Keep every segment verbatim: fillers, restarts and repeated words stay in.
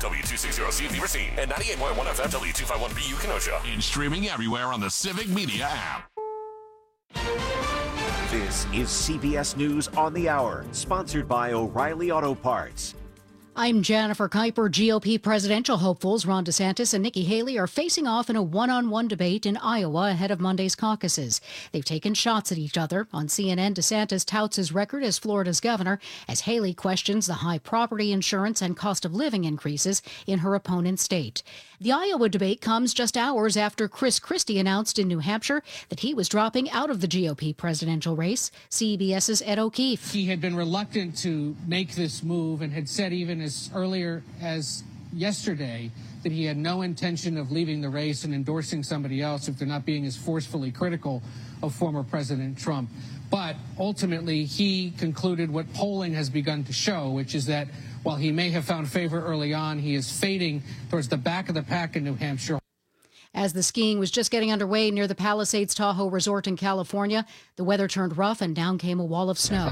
W two sixty C Beaver Scene, and ninety-eight point one F M W two fifty-one B U Kenosha. And streaming everywhere on the Civic Media app. This is C B S News on the Hour, sponsored by O'Reilly Auto Parts. I'm Jennifer Kuiper. G O P presidential hopefuls Ron DeSantis and Nikki Haley are facing off in a one-on-one debate in Iowa ahead of Monday's caucuses. They've taken shots at each other. On C N N, DeSantis touts his record as Florida's governor, as Haley questions the high property insurance and cost of living increases in her opponent's state. The Iowa debate comes just hours after Chris Christie announced in New Hampshire that he was dropping out of the G O P presidential race. CBS's Ed O'Keefe. He had been reluctant to make this move and had said even as earlier as yesterday that he had no intention of leaving the race and endorsing somebody else if they're not being as forcefully critical of former President Trump. But ultimately, he concluded what polling has begun to show, which is that while he may have found favor early on, he is fading towards the back of the pack in New Hampshire. As the skiing was just getting underway near the Palisades Tahoe Resort in California, the weather turned rough and down came a wall of snow.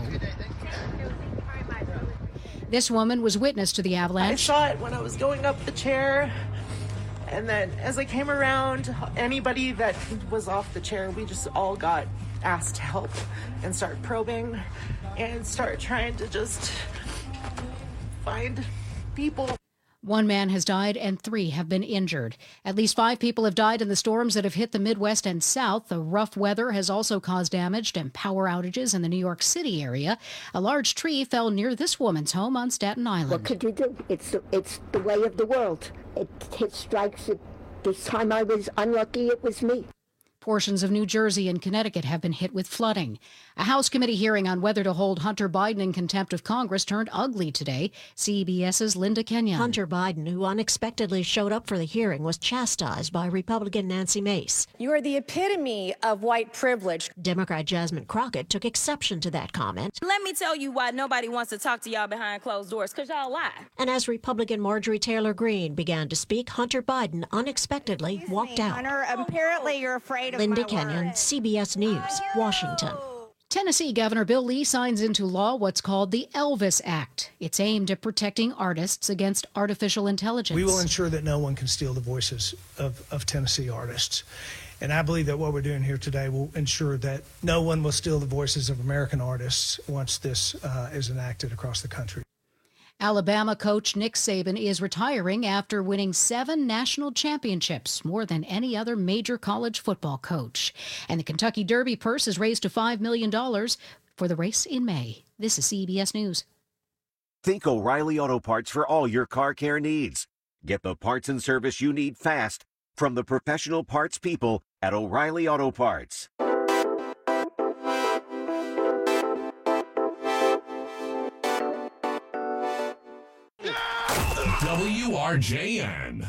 This woman was witness to the avalanche. I saw it when I was going up the chair, and then as I came around, anybody that was off the chair, we just all got asked to help and start probing and start trying to just find people. One man has died and three have been injured. At least five people have died in the storms that have hit the Midwest and South. The rough weather has also caused damage and power outages in the New York City area. A large tree fell near this woman's home on Staten Island. What could you do? It's, it's the way of the world. It, it strikes it. This time I was unlucky, it was me. Portions of New Jersey and Connecticut have been hit with flooding. A House committee hearing on whether to hold Hunter Biden in contempt of Congress turned ugly today. CBS's Linda Kenyon. Hunter Biden, who unexpectedly showed up for the hearing, was chastised by Republican Nancy Mace. You are the epitome of white privilege. Democrat Jasmine Crockett took exception to that comment. Let me tell you why nobody wants to talk to y'all behind closed doors, because y'all lie. And as Republican Marjorie Taylor Greene began to speak, Hunter Biden unexpectedly Excuse walked me, out. Hunter, apparently you're afraid of Linda my Kenyon, word. C B S News, Washington. Tennessee Governor Bill Lee signs into law what's called the Elvis Act. It's aimed at protecting artists against artificial intelligence. We will ensure that no one can steal the voices of, of Tennessee artists. And I believe that what we're doing here today will ensure that no one will steal the voices of American artists once this uh, is enacted across the country. Alabama coach Nick Saban is retiring after winning seven national championships, more than any other major college football coach. And the Kentucky Derby purse is raised to five million dollars for the race in May. This is C B S News. Think O'Reilly Auto Parts for all your car care needs. Get the parts and service you need fast from the professional parts people at O'Reilly Auto Parts. W R J N.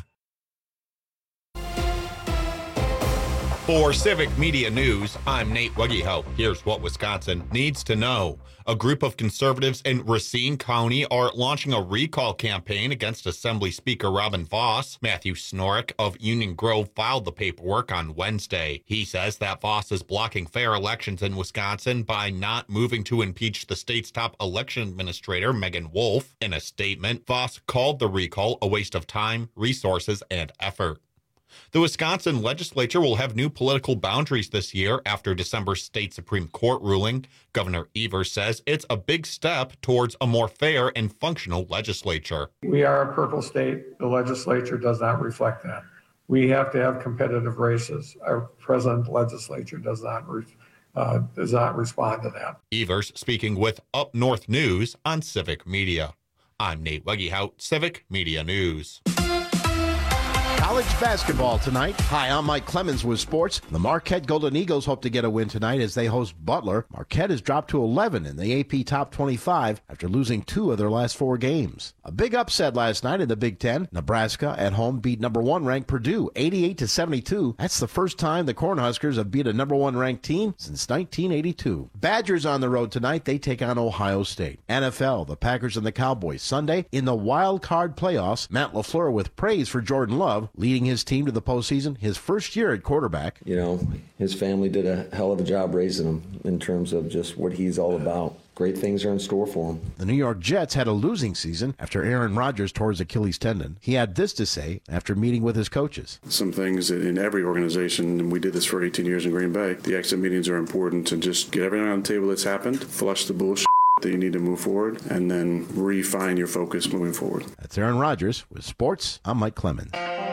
For Civic Media News, I'm Nate Wuggyhope. Here's what Wisconsin needs to know. A group of conservatives in Racine County are launching a recall campaign against Assembly Speaker Robin Vos. Matthew Snorek of Union Grove filed the paperwork on Wednesday. He says that Vos is blocking fair elections in Wisconsin by not moving to impeach the state's top election administrator, Megan Wolf. In a statement, Vos called the recall a waste of time, resources, and effort. The Wisconsin legislature will have new political boundaries this year after December's state Supreme Court ruling. Governor Evers says it's a big step towards a more fair and functional legislature. We are a purple state. The legislature does not reflect that. We have to have competitive races. Our present legislature does not re- uh, does not respond to that. Evers speaking with Up North News on Civic Media. I'm Nate Wuggyhout, Civic Media News. College basketball tonight. Hi, I'm Mike Clemens with sports. The Marquette Golden Eagles hope to get a win tonight as they host Butler. Marquette has dropped to eleven in the A P Top twenty-five after losing two of their last four games. A big upset last night in the Big Ten. Nebraska at home beat number one ranked Purdue eighty-eight to seventy-two. That's the first time the Cornhuskers have beat a number one ranked team since nineteen eighty-two. Badgers on the road tonight. They take on Ohio State. N F L, the Packers and the Cowboys Sunday in the wild card playoffs. Matt LaFleur with praise for Jordan Love. leading his team to the postseason his first year at quarterback. You know, his family did a hell of a job raising him in terms of just what he's all about. Great things are in store for him. The New York Jets had a losing season after Aaron Rodgers tore his Achilles tendon. He had this to say after meeting with his coaches. Some things in every organization, and we did this for eighteen years in Green Bay, the exit meetings are important to just get everything on the table that's happened, flush the bullshit that you need to move forward, and then refine your focus moving forward. That's Aaron Rodgers with sports. I'm Mike Clemens.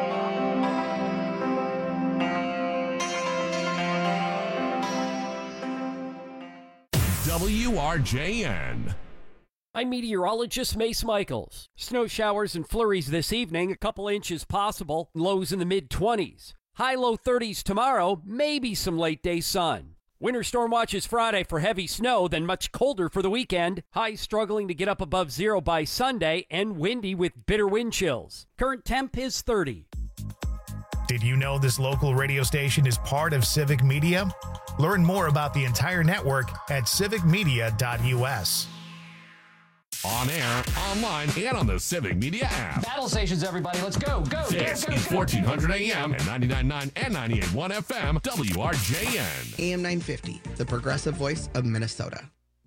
W R J N. I'm meteorologist Mace Michaels. Snow showers and flurries this evening, a couple inches possible, lows in the mid-twenties. High-low thirties tomorrow, maybe some late-day sun. Winter storm watches Friday for heavy snow, then much colder for the weekend. Highs struggling to get up above zero by Sunday, and windy with bitter wind chills. Current temp is thirty. Did you know this local radio station is part of Civic Media? Learn more about the entire network at civic media dot u s. On air, online, and on the Civic Media app. Battle stations, everybody. Let's go, go, This go, go, is go. fourteen hundred A M and ninety-nine point nine and ninety-eight point one F M, W R J N. A M nine fifty, the progressive voice of Minnesota.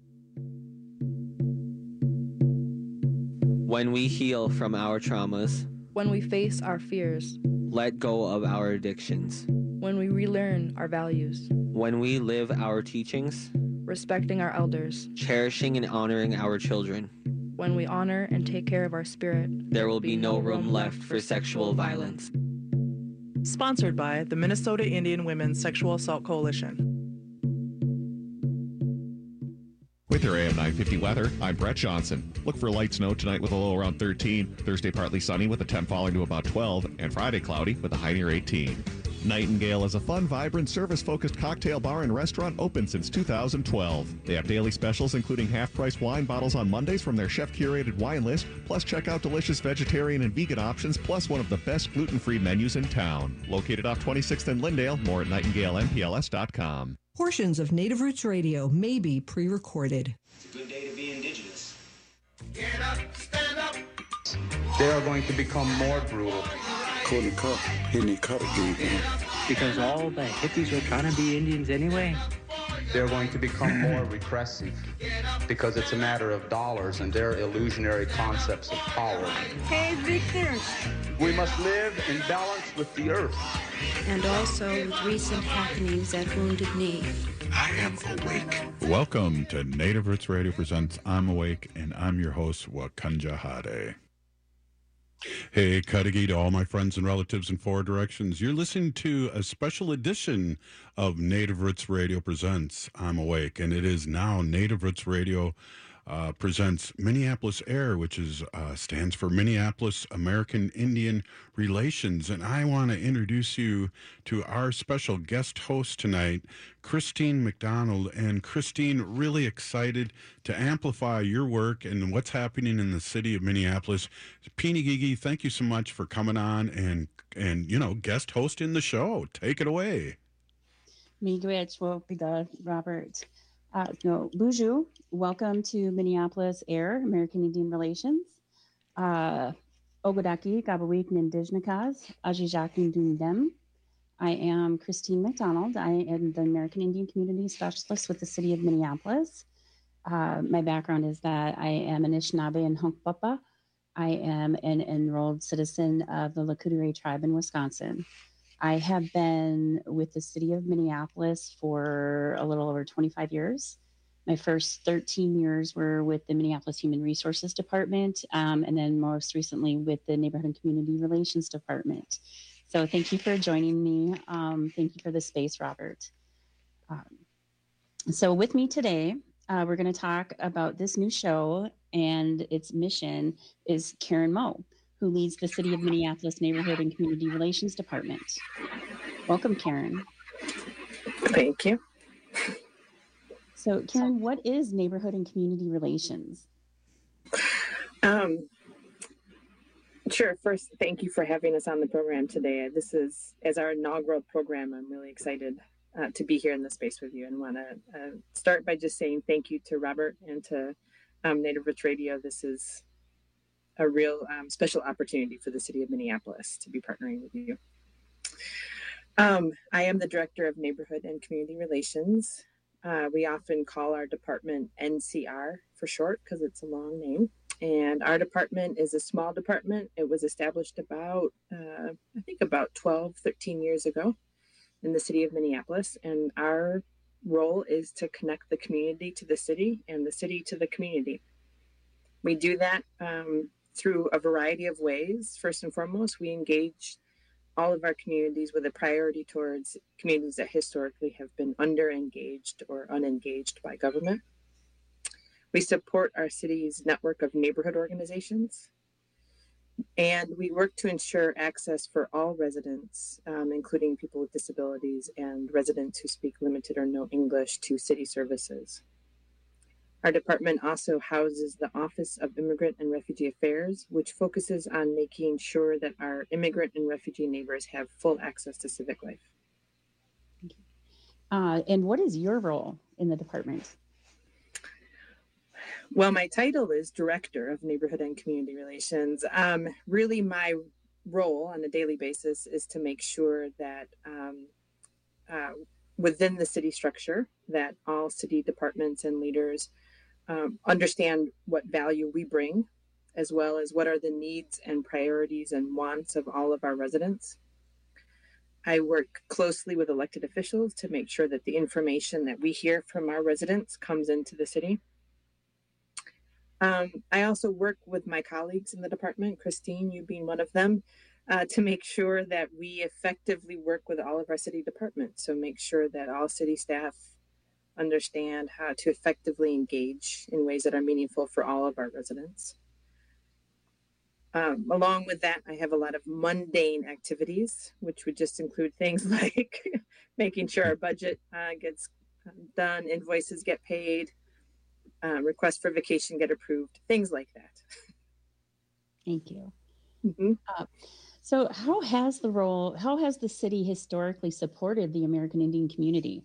When we heal from our traumas, when we face our fears, let go of our addictions, when we relearn our values, when we live our teachings, respecting our elders, cherishing and honoring our children, when we honor and take care of our spirit, there will be no room left for sexual violence. Sponsored by the Minnesota Indian Women's Sexual Assault Coalition. With your A M nine fifty weather, I'm Brett Johnson. Look for light snow tonight with a low around thirteen. Thursday partly sunny with a temp falling to about twelve. And Friday cloudy with a high near eighteen. Nightingale is a fun, vibrant, service-focused cocktail bar and restaurant open since two thousand twelve. They have daily specials including half-price wine bottles on Mondays from their chef-curated wine list, plus check out delicious vegetarian and vegan options, plus one of the best gluten-free menus in town. Located off twenty-sixth and Lindale, more at nightingale m p l s dot com. Portions of Native Roots Radio may be pre-recorded. It's a good day to be indigenous. Get up, stand up. They are going to become more brutal. Couldn't cut, hitting cut again. Because all the hippies were trying to be Indians anyway. They're going to become more repressive because it's a matter of dollars and their illusionary concepts of power. Hey, Victor. We must live in balance with the earth. And also with recent happenings at Wounded Knee. I am awake. Welcome to Native Roots Radio Presents I'm Awake, and I'm your host, Wakanja Hade. Hey, Cudahy, to all my friends and relatives in four directions. You're listening to a special edition of Native Roots Radio Presents I'm Awake, and it is now Native Roots Radio uh, presents Minneapolis Air, which is uh, stands for Minneapolis American Indian Relations. And I want to introduce you to our special guest host tonight, Christine McDonald. And Christine, really excited to amplify your work and what's happening in the city of Minneapolis. Pinigigi, thank you so much for coming on and, and you know, guest hosting the show. Take it away. Miigwech Wopida Robert. Uh, no, Buju, welcome to Minneapolis Air, American Indian Relations. Uh, Ogodaki, Gabawik, Nindijnakas, Ajijak, Ndundem. I am Christine McDonald. I am the American Indian Community Specialist with the City of Minneapolis. Uh, my background is that I am an Anishinaabe and Hunkpapa. I am an enrolled citizen of the Lakudere tribe in Wisconsin. I have been with the City of Minneapolis for a little over twenty-five years. My first thirteen years were with the Minneapolis Human Resources Department, um, and then most recently with the Neighborhood and Community Relations Department. So thank you for joining me. Um, thank you for the space, Robert. Um, so with me today, uh, we're going to talk about this new show, and its mission is Karen Moe, who leads the City of Minneapolis Neighborhood and Community Relations Department. Welcome, Karen. Thank you. So, Karen, what is Neighborhood and Community Relations? Um, sure. First, thank you for having us on the program today. This is, as our inaugural program, I'm really excited uh, to be here in the space with you, and want to uh, start by just saying thank you to Robert and to um, Native Roots Radio. This is a real um, special opportunity for the city of Minneapolis to be partnering with you. Um, I am the Director of Neighborhood and Community Relations. Uh, we often call our department N C R for short because it's a long name. And our department is a small department. It was established about, uh, I think about twelve, thirteen years ago in the city of Minneapolis. And our role is to connect the community to the city and the city to the community. We do that um, through a variety of ways. First and foremost, we engage all of our communities with a priority towards communities that historically have been under-engaged or unengaged by government. We support our city's network of neighborhood organizations, and we work to ensure access for all residents, um, including people with disabilities and residents who speak limited or no English, to city services. Our department also houses the Office of Immigrant and Refugee Affairs, which focuses on making sure that our immigrant and refugee neighbors have full access to civic life. Uh, and what is your role in the department? Well, my title is Director of Neighborhood and Community Relations. Um, really, my role on a daily basis is to make sure that um, uh, within the city structure, that all city departments and leaders um, understand what value we bring, as well as what are the needs and priorities and wants of all of our residents. I work closely with elected officials to make sure that the information that we hear from our residents comes into the city. Um, I also work with my colleagues in the department, Christine, you being one of them, uh, to make sure that we effectively work with all of our city departments. So make sure that all city staff understand how to effectively engage in ways that are meaningful for all of our residents. Um, along with that, I have a lot of mundane activities, which would just include things like making sure our budget uh, gets done, invoices get paid, Uh, requests for vacation get approved, things like that. Thank you. Mm-hmm. Uh, so how has the role, how has the city historically supported the American Indian community?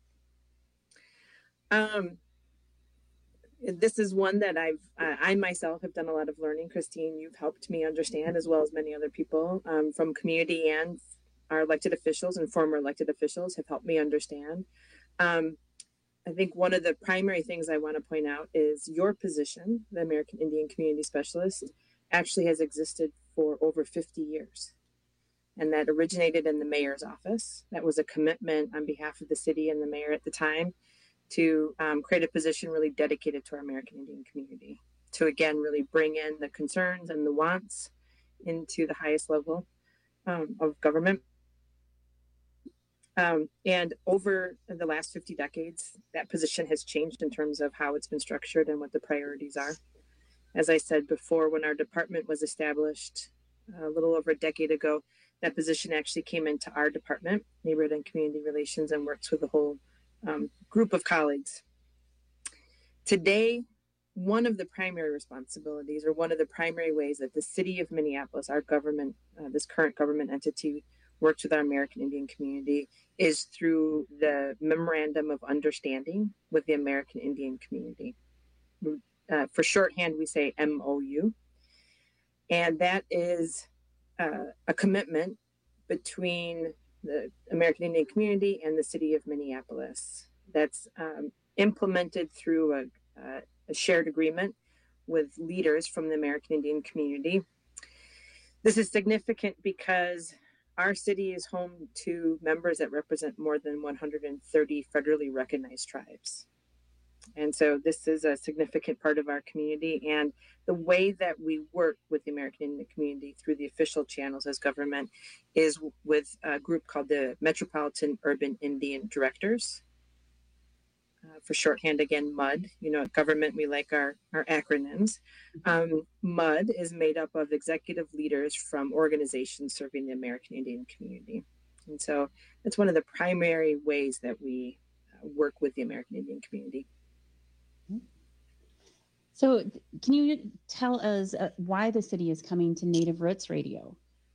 Um, this is one that I've, uh, I myself have done a lot of learning. Christine, you've helped me understand, as well as many other people um, from community, and our elected officials and former elected officials have helped me understand. Um, I think one of the primary things I want to point out is your position, the American Indian Community Specialist, actually has existed for over fifty years. And that originated in the mayor's office. That was a commitment on behalf of the city and the mayor at the time to um, create a position really dedicated to our American Indian community, to again, really bring in the concerns and the wants into the highest level um, of government. Um, and over the last fifty decades, that position has changed in terms of how it's been structured and what the priorities are. As I said before, when our department was established a little over a decade ago, that position actually came into our department, Neighborhood and Community Relations, and works with a whole um, group of colleagues. Today, one of the primary responsibilities, or one of the primary ways that the city of Minneapolis, our government, uh, this current government entity, works with our American Indian community, is through the Memorandum of Understanding with the American Indian community. Uh, for shorthand, we say M O U. And that is uh, a commitment between the American Indian community and the city of Minneapolis that's um, implemented through a, uh, a shared agreement with leaders from the American Indian community. This is significant because our city is home to members that represent more than one hundred thirty federally recognized tribes. And so this is a significant part of our community. And the way that we work with the American Indian community through the official channels as government is with a group called the Metropolitan Urban Indian Directors. Uh, for shorthand, again, M U D. You know, at government, we like our, our acronyms. Um, M U D is made up of executive leaders from organizations serving the American Indian community. And so that's one of the primary ways that we uh, work with the American Indian community. So can you tell us uh, why the city is coming to Native Roots Radio?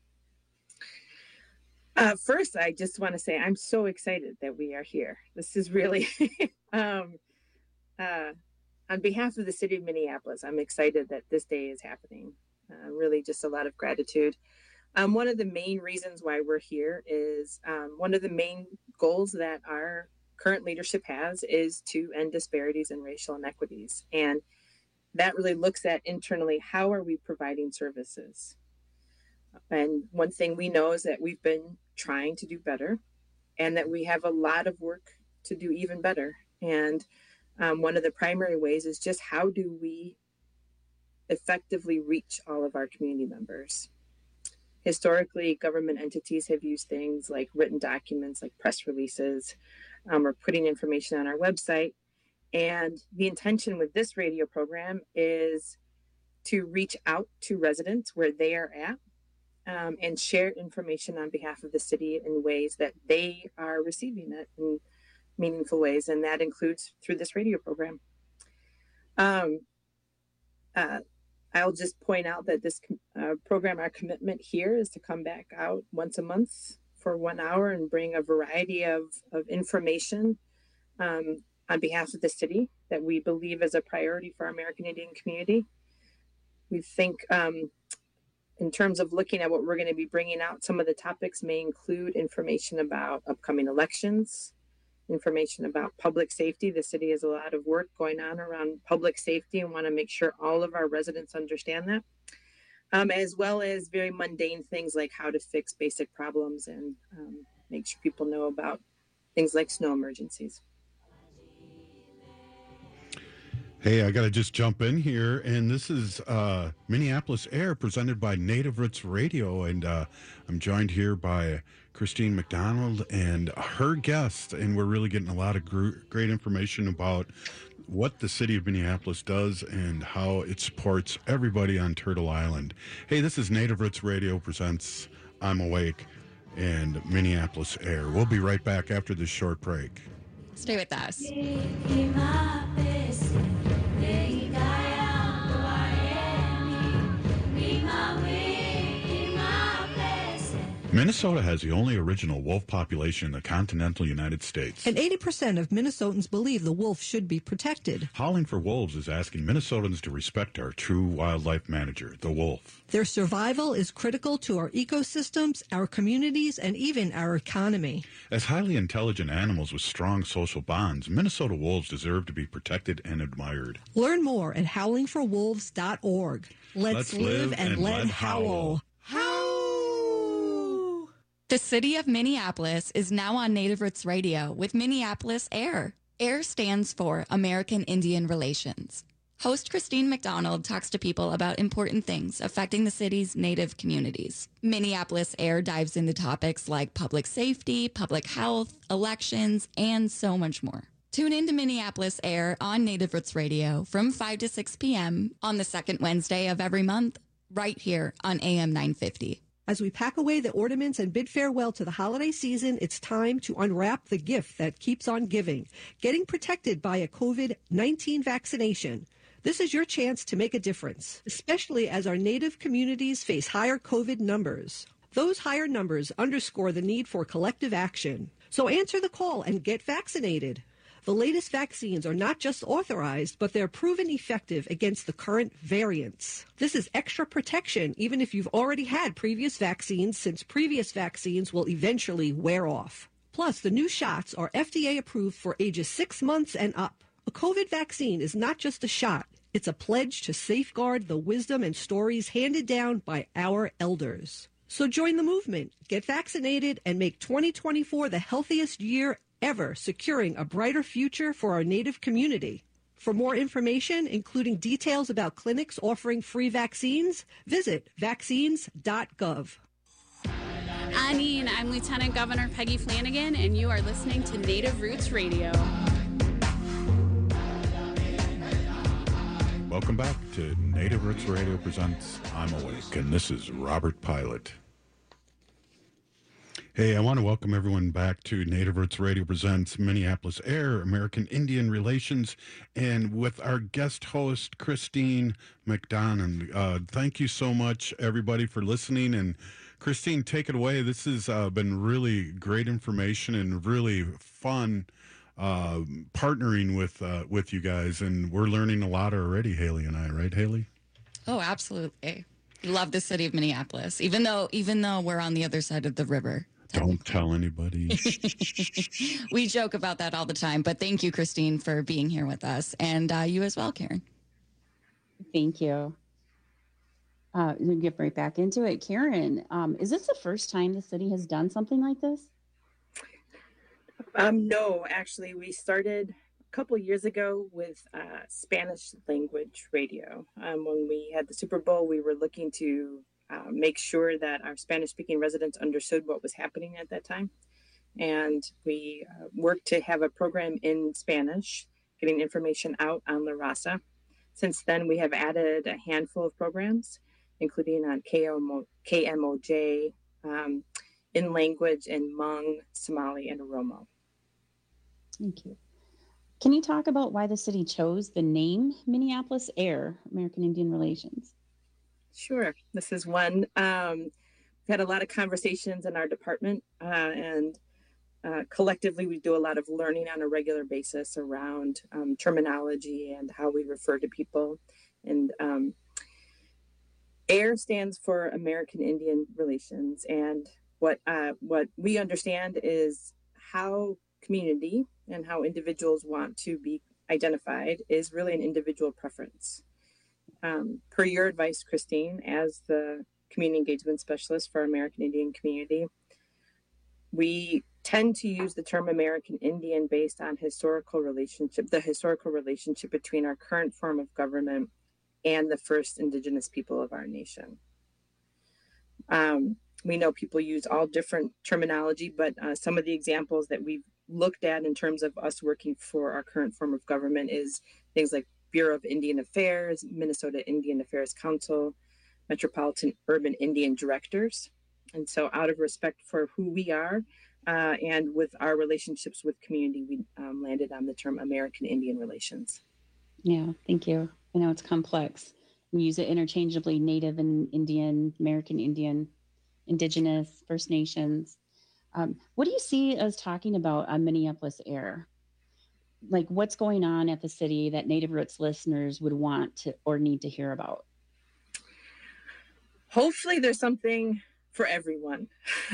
Uh, first, I just want to say I'm so excited that we are here. This is really, um, uh, on behalf of the city of Minneapolis, I'm excited that this day is happening. Uh, really just a lot of gratitude. Um, one of the main reasons why we're here is um, one of the main goals that our current leadership has is to end disparities and racial inequities. And that really looks at internally, how are we providing services? And one thing we know is that we've been trying to do better and that we have a lot of work to do even better. And um, one of the primary ways is just how do we effectively reach all of our community members? Historically, government entities have used things like written documents, like press releases, um, or putting information on our website. And the intention with this radio program is to reach out to residents where they are at um, and share information on behalf of the city in ways that they are receiving it in meaningful ways. And that includes through this radio program. Um, uh, I'll just point out that this uh, program, our commitment here is to come back out once a month for one hour and bring a variety of, of information um, on behalf of the city that we believe is a priority for our American Indian community. We think um, in terms of looking at what we're going to be bringing out, some of the topics may include information about upcoming elections, information about public safety. The city has a lot of work going on around public safety and want to make sure all of our residents understand that, um, as well as very mundane things like how to fix basic problems and um, make sure people know about things like snow emergencies. Hey, I got to just jump in here, and this is uh, Minneapolis Air presented by Native Roots Radio, and uh, I'm joined here by Christine McDonald and her guest, and we're really getting a lot of gr- great information about what the city of Minneapolis does and how it supports everybody on Turtle Island. Hey, this is Native Roots Radio presents I'm Awake and Minneapolis Air. We'll be right back after this short break. Stay with us. Minnesota has the only original wolf population in the continental United States. And eighty percent of Minnesotans believe the wolf should be protected. Howling for Wolves is asking Minnesotans to respect our true wildlife manager, the wolf. Their survival is critical to our ecosystems, our communities, and even our economy. As highly intelligent animals with strong social bonds, Minnesota wolves deserve to be protected and admired. Learn more at howling for wolves dot org. Let's, Let's live, live and, and let let howl. Howl! The city of Minneapolis is now on Native Roots Radio with Minneapolis Air. AIR stands for American Indian Relations. Host Christine McDonald talks to people about important things affecting the city's Native communities. Minneapolis Air dives into topics like public safety, public health, elections, and so much more. Tune in to Minneapolis Air on Native Roots Radio from five to six p.m. on the second Wednesday of every month, right here on A M nine fifty. As we pack away the ornaments and bid farewell to the holiday season, it's time to unwrap the gift that keeps on giving, getting protected by a COVID nineteen vaccination. This is your chance to make a difference, especially as our Native communities face higher COVID numbers. Those higher numbers underscore the need for collective action. So answer the call and get vaccinated. The latest vaccines are not just authorized, but they're proven effective against the current variants. This is extra protection, even if you've already had previous vaccines, since previous vaccines will eventually wear off. Plus, the new shots are F D A approved for ages six months and up. A COVID vaccine is not just a shot. It's a pledge to safeguard the wisdom and stories handed down by our elders. So join the movement, get vaccinated, and make twenty twenty-four the healthiest year ever, securing a brighter future for our Native community. For more information, including details about clinics offering free vaccines, visit vaccines dot gov. Anine, I'm Lieutenant Governor Peggy Flanagan, and you are listening to Native Roots Radio. Welcome back to Native Roots Radio presents I'm Awake, and this is Robert Pilot. Hey, I want to welcome everyone back to Native Roots Radio presents Minneapolis Air, American Indian Relations, and with our guest host, Christine McDonald. Uh, thank you so much, everybody, for listening. And Christine, take it away. This has uh, been really great information and really fun uh, partnering with uh, with you guys, and we're learning a lot already, Haley and I, right, Haley? Oh, absolutely. love the city of Minneapolis, even though even though we're on the other side of the river. Don't tell anybody. We joke about that all the time, but thank you, Christine, for being here with us, and uh, you as well, Karen. Thank you. Uh, we'll get right back into it. Karen, um, is this the first time the city has done something like this? Um, no, actually, we started a couple years ago with uh, Spanish language radio. Um, when we had the Super Bowl, we were looking to uh, make sure that our Spanish-speaking residents understood what was happening at that time. And we uh, worked to have a program in Spanish, getting information out on La Raza. Since then, we have added a handful of programs, including on K M O J, um, in language in Hmong, Somali, and Oromo. Thank you. Can you talk about why the city chose the name Minneapolis AIR, American Indian Relations? Sure. This is one. Um, we've had a lot of conversations in our department, uh, and uh, collectively we do a lot of learning on a regular basis around um, terminology and how we refer to people. And um, AIR stands for American Indian Relations, and what uh, what we understand is how community and how individuals want to be identified is really an individual preference. Um, per your advice, Christine, as the community engagement specialist for American Indian community, we tend to use the term American Indian based on historical relationship, the historical relationship between our current form of government and the first indigenous people of our nation. Um, we know people use all different terminology, but uh, some of the examples that we've looked at in terms of us working for our current form of government is things like Bureau of Indian Affairs, Minnesota Indian Affairs Council, Metropolitan Urban Indian Directors. And so out of respect for who we are uh, and with our relationships with community, we um, landed on the term American Indian Relations. Yeah, thank you. I know it's complex. We use it interchangeably, Native and Indian, American Indian, Indigenous, First Nations. Um, what do you see us talking about on Minneapolis AIR? Like what's going on at the city that Native Roots listeners would want to or need to hear about? Hopefully there's something for everyone.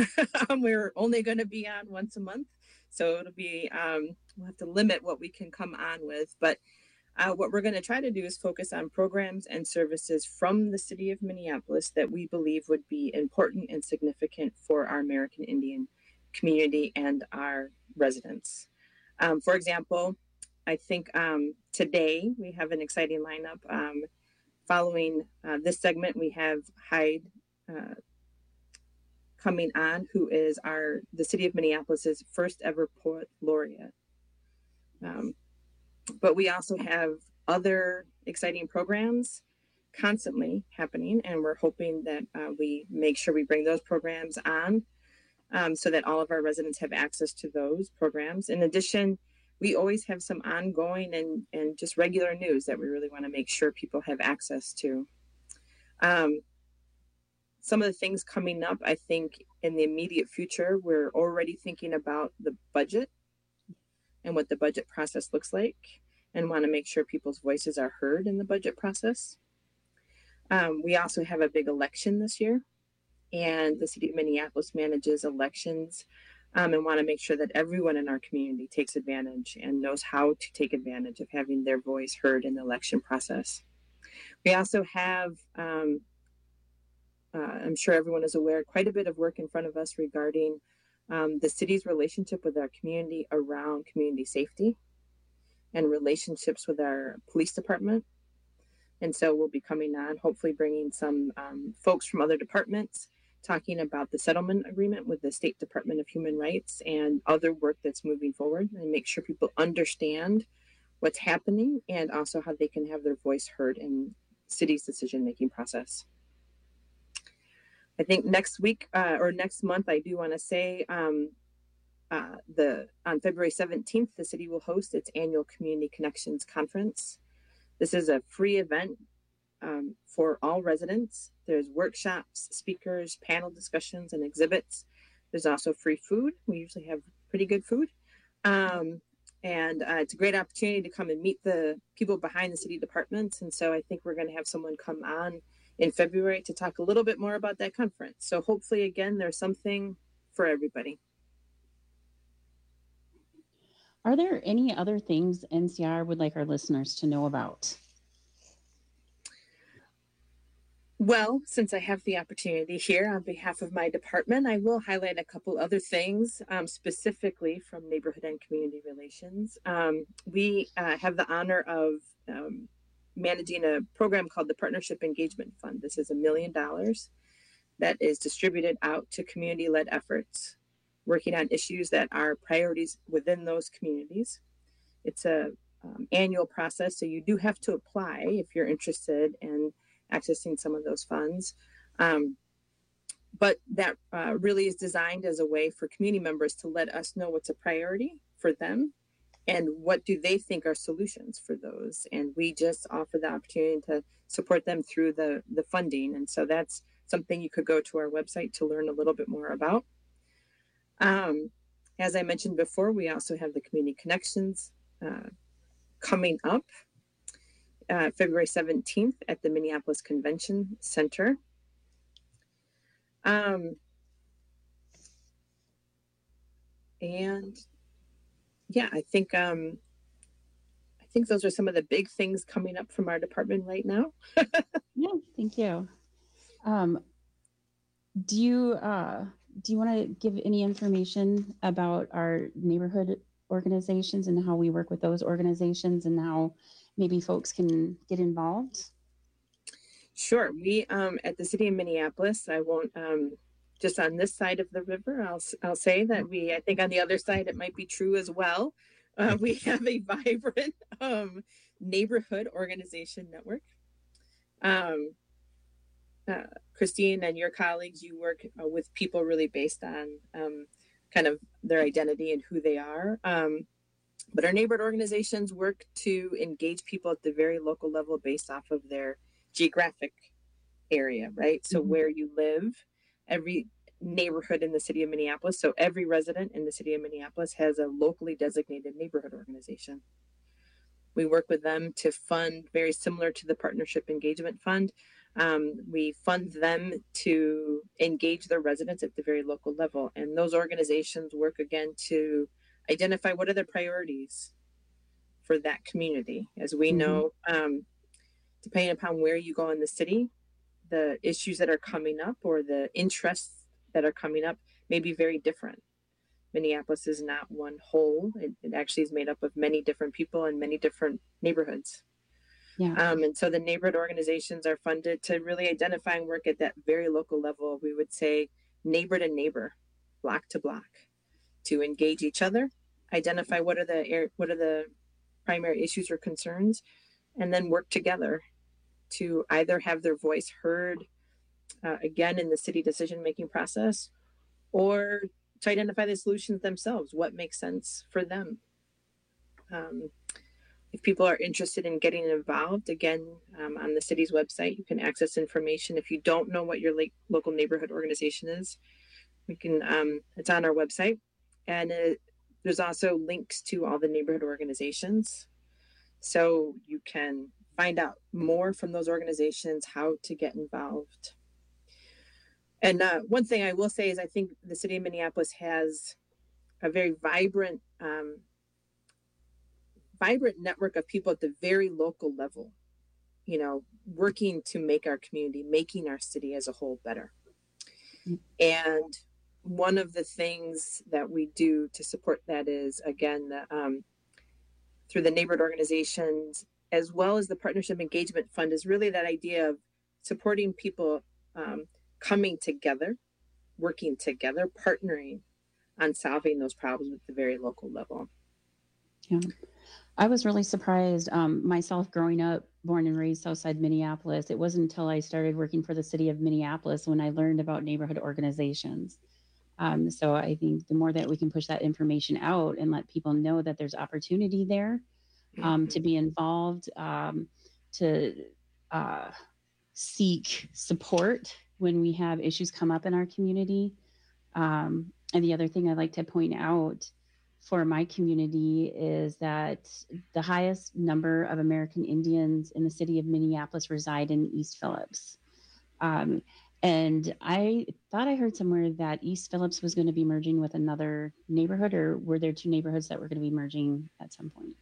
We're only going to be on once a month, so it'll be, um, we'll have to limit what we can come on with, but Uh, what we're going to try to do is focus on programs and services from the city of Minneapolis that we believe would be important and significant for our American Indian community and our residents. Um, for example, I think um, today we have an exciting lineup. Um, following uh, this segment, we have Hyde uh, coming on, who is our the city of Minneapolis's first ever poet laureate. Um, But we also have other exciting programs constantly happening, and we're hoping that uh, we make sure we bring those programs on um, so that all of our residents have access to those programs. In addition, we always have some ongoing and, and just regular news that we really want to make sure people have access to. Um, some of the things coming up, I think in the immediate future, we're already thinking about the budget and what the budget process looks like, and want to make sure people's voices are heard in the budget process. Um, we also have a big election this year, and the city of Minneapolis manages elections um, and want to make sure that everyone in our community takes advantage and knows how to take advantage of having their voice heard in the election process. We also have, um, uh, I'm sure everyone is aware, quite a bit of work in front of us regarding Um, the city's relationship with our community around community safety and relationships with our police department. And so we'll be coming on, hopefully bringing some um, folks from other departments talking about the settlement agreement with the State Department of Human Rights and other work that's moving forward, and make sure people understand what's happening and also how they can have their voice heard in city's decision-making process. I think next week uh, or next month, I do want to say um, uh, the on February seventeenth, the city will host its annual Community Connections Conference. This is a free event um, for all residents. There's workshops, speakers, panel discussions, and exhibits. There's also free food. We usually have pretty good food. Um, and uh, it's a great opportunity to come and meet the people behind the city departments. And so I think we're going to have someone come on in February to talk a little bit more about that conference. So hopefully, again, there's something for everybody. Are there any other things N C R would like our listeners to know about? Well, since I have the opportunity here on behalf of my department, I will highlight a couple other things, um, specifically from Neighborhood and Community Relations. Um, we uh, have the honor of um, managing a program called the Partnership Engagement Fund. This is a million dollars that is distributed out to community-led efforts, working on issues that are priorities within those communities. It's a um, annual process, so you do have to apply if you're interested in accessing some of those funds. Um, but that uh, really is designed as a way for community members to let us know what's a priority for them and what do they think are solutions for those. And we just offer the opportunity to support them through the, the funding. And so that's something you could go to our website to learn a little bit more about. Um, as I mentioned before, we also have the Community Connections uh, coming up uh, February seventeenth at the Minneapolis Convention Center. Um, and yeah, I think um, I think those are some of the big things coming up from our department right now. Yeah, thank you. Um, do you uh, do you want to give any information about our neighborhood organizations and how we work with those organizations and how maybe folks can get involved? Sure. We um, at the city of Minneapolis, I won't um, just on this side of the river, I'll I'll say that we, I think on the other side, it might be true as well. Uh, we have a vibrant um, neighborhood organization network. Um, uh, Christine and your colleagues, you work uh, with people really based on um, kind of their identity and who they are. Um, but our neighborhood organizations work to engage people at the very local level based off of their geographic area, right? So mm-hmm. where you live, every neighborhood in the city of Minneapolis, so every resident in the city of Minneapolis has a locally designated neighborhood organization. We work with them to fund, very similar to the Partnership Engagement Fund. Um, we fund them to engage their residents at the very local level. And those organizations work again to identify what are the priorities for that community. As we mm-hmm. know, um, depending upon where you go in the city, the issues that are coming up or the interests that are coming up may be very different. Minneapolis is not one whole. It, it actually is made up of many different people in many different neighborhoods. Yeah. Um, and so the neighborhood organizations are funded to really identify and work at that very local level. We would say neighbor to neighbor, block to block, to engage each other, identify what are the what are the primary issues or concerns, and then work together to either have their voice heard uh, again in the city decision-making process, or to identify the solutions themselves, what makes sense for them. Um, if people are interested in getting involved, again, um, on the city's website, you can access information. If you don't know what your like, local neighborhood organization is, we can. Um, it's on our website. And it, there's also links to all the neighborhood organizations. So you can find out more from those organizations, how to get involved. And uh, one thing I will say is I think the city of Minneapolis has a very vibrant, um, vibrant network of people at the very local level, you know, working to make our community, making our city as a whole better. Mm-hmm. And one of the things that we do to support that is, again, the, um, through the neighborhood organizations, as well as the Partnership Engagement Fund, is really that idea of supporting people um, coming together, working together, partnering on solving those problems at the very local level. Yeah. I was really surprised um, myself growing up, born and raised outside Minneapolis. It wasn't until I started working for the city of Minneapolis when I learned about neighborhood organizations. Um, so I think the more that we can push that information out and let people know that there's opportunity there um, to be involved, um, to uh, seek support when we have issues come up in our community. Um, and the other thing I'd like to point out for my community is that the highest number of American Indians in the city of Minneapolis reside in East Phillips. Um, and I thought I heard somewhere that East Phillips was going to be merging with another neighborhood, or were there two neighborhoods that were going to be merging at some point?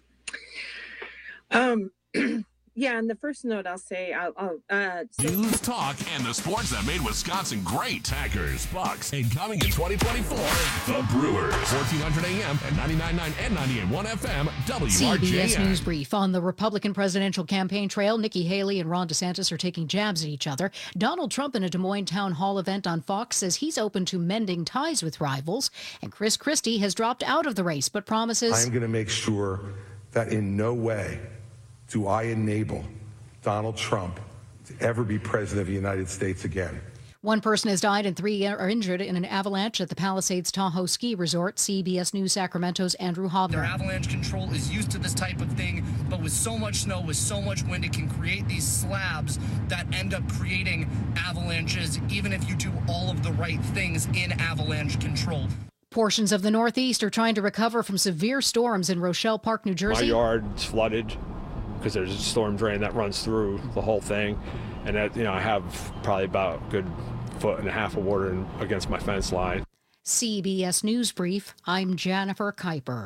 Um, yeah, and the first note I'll say, I'll, I'll uh, so- News, talk, and the sports that made Wisconsin great. Packers, Bucks, and coming in twenty twenty-four, the Brewers. fourteen hundred A M and ninety-nine point nine and ninety-eight point one F M, W R J N. C B S News Brief. On the Republican presidential campaign trail, Nikki Haley and Ron DeSantis are taking jabs at each other. Donald Trump in a Des Moines town hall event on Fox says he's open to mending ties with rivals. And Chris Christie has dropped out of the race, but promises... I'm going to make sure that in no way do I enable Donald Trump to ever be president of the United States again. One person has died and three are injured in an avalanche at the Palisades Tahoe Ski Resort. C B S News Sacramento's Andrew Hobner. Their avalanche control is used to this type of thing, but with so much snow, with so much wind, it can create these slabs that end up creating avalanches, even if you do all of the right things in avalanche control. Portions of the Northeast are trying to recover from severe storms in Rochelle Park, New Jersey. My yard's flooded because there's a storm drain that runs through the whole thing. And that, you know, I have probably about a good foot and a half of water in, against my fence line. C B S News Brief, I'm Jennifer Kuiper.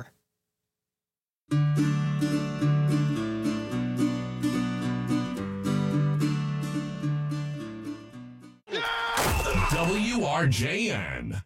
W R J N.